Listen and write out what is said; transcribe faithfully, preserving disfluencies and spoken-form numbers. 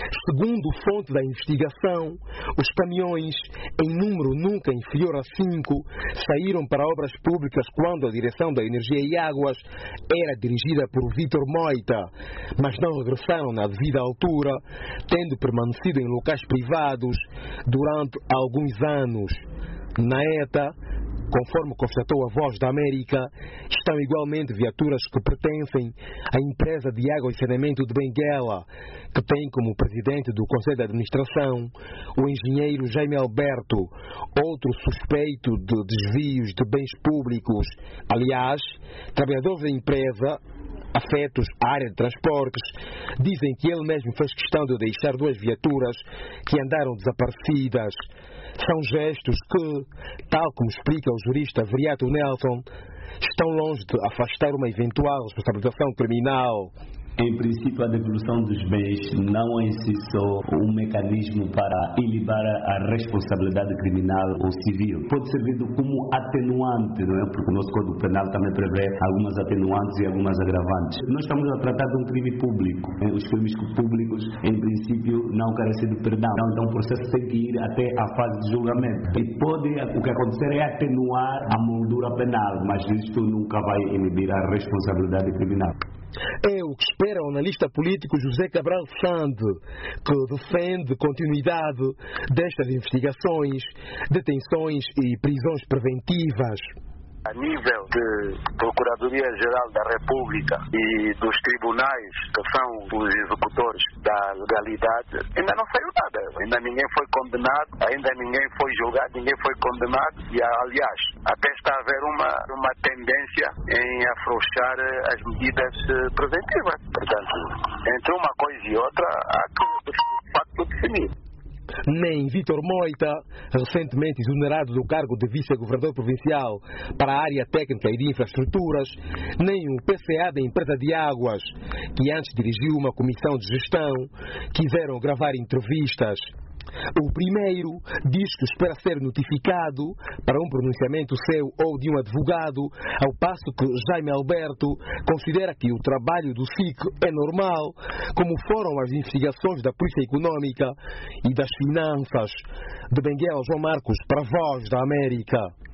Segundo fonte da investigação, os caminhões, em número nunca inferior a cinco, saíram para obras públicas quando a direção da Energia e Águas era dirigida por Vítor Moita, mas não regressaram na devida altura, tendo permanecido em locais privados durante alguns anos. Na E T A, conforme constatou a Voz da América, estão igualmente viaturas que pertencem à empresa de água e saneamento de Benguela, que tem como presidente do Conselho de Administração o engenheiro Jaime Alberto, outro suspeito de desvios de bens públicos. Aliás, trabalhadores da empresa afetos à área de transportes dizem que ele mesmo fez questão de deixar duas viaturas que andaram desaparecidas. São gestos que, tal como explica o jurista Viriato Nelson, estão longe de afastar uma eventual responsabilização criminal. Em princípio, a devolução dos bens não é em si só um mecanismo para ilibar a responsabilidade criminal ou civil. Pode ser visto como atenuante, não é? Porque o nosso Código Penal também prevê algumas atenuantes e algumas agravantes. Nós estamos a tratar de um crime público. Os crimes públicos, em princípio, não carecem de perdão. Então, o processo tem que ir até a fase de julgamento. E pode, o que acontecer é atenuar a moldura penal, mas isto nunca vai inibir a responsabilidade criminal. É o que espera o analista político José Cabral Sande, que defende continuidade destas investigações, detenções e prisões preventivas. A nível de Procuradoria-Geral da República e dos tribunais, que são os executores da legalidade, ainda não saiu nada. Ainda ninguém foi condenado, ainda ninguém foi julgado, ninguém foi condenado. E, aliás, até está a haver uma, uma tendência em afrouxar as medidas preventivas. Portanto, entre uma coisa e outra, há que, de facto, definir. Nem Vítor Moita, recentemente exonerado do cargo de vice-governador provincial para a área técnica e de infraestruturas, nem o P C A da empresa de águas, que antes dirigiu uma comissão de gestão, quiseram gravar entrevistas. O primeiro diz que espera ser notificado para um pronunciamento seu ou de um advogado, ao passo que Jaime Alberto considera que o trabalho do S I C é normal, como foram as investigações da Polícia Económica e das Finanças. De Benguela, João Marcos, para a Voz da América.